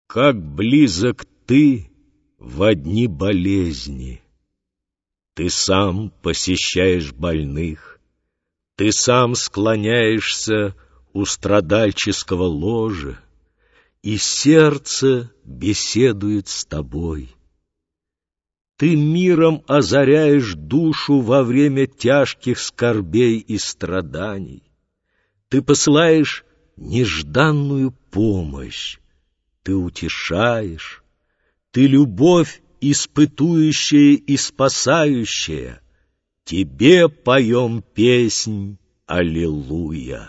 Как близок ты в одни болезни! Ты сам посещаешь больных, ты сам склоняешься у страдальческого ложа, и сердце беседует с тобой. Ты миром озаряешь душу во время тяжких скорбей и страданий. Ты посылаешь нежданную помощь, ты утешаешь, ты любовь испытующая и спасающая. Тебе поем песнь «Аллилуйя».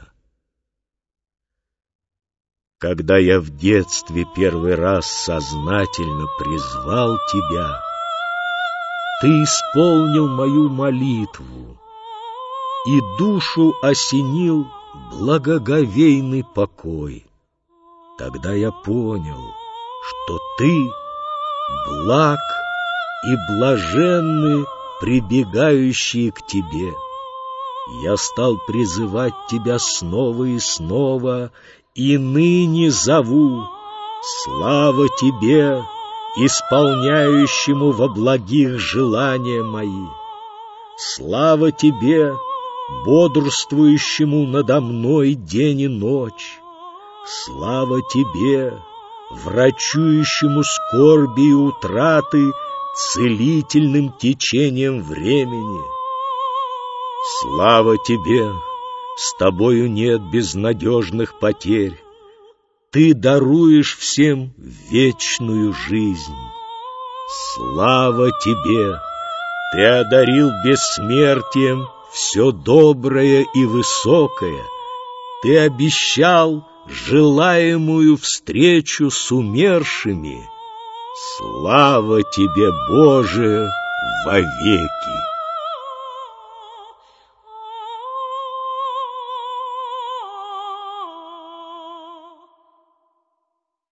Когда я в детстве первый раз сознательно призвал тебя, ты исполнил мою молитву, и душу осенил благоговейный покой. Тогда я понял, что ты благ и блаженны прибегающие к тебе. Я стал призывать тебя снова и снова, и ныне зову: слава тебе, исполняющему во благих желания мои! Слава тебе, бодрствующему надо мной день и ночь! Слава тебе, врачующему скорби и утраты целительным течением времени! Слава тебе, с тобою нет безнадежных потерь, ты даруешь всем вечную жизнь. Слава тебе, ты одарил бессмертием все доброе и высокое, ты обещал желаемую встречу с умершими. Слава тебе, Боже, вовеки!